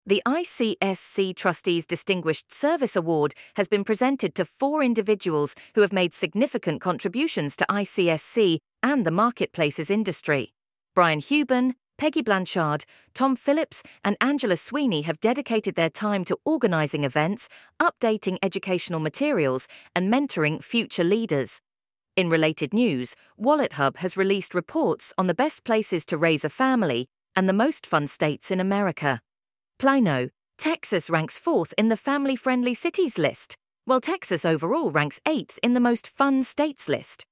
The ICSC Trustees Distinguished Service Award has been presented to 4 individuals who have made significant contributions to ICSC and the marketplaces industry. Brian Huben, Peggy Blanchard, Tom Phillips, and Angela Sweeney have dedicated their time to organising events, updating educational materials, and mentoring future leaders. In related news, WalletHub has released reports on the best places to raise a family and the most fun states in America. Plano, Texas ranks 4th in the family-friendly cities list, while Texas overall ranks 8th in the most fun states list.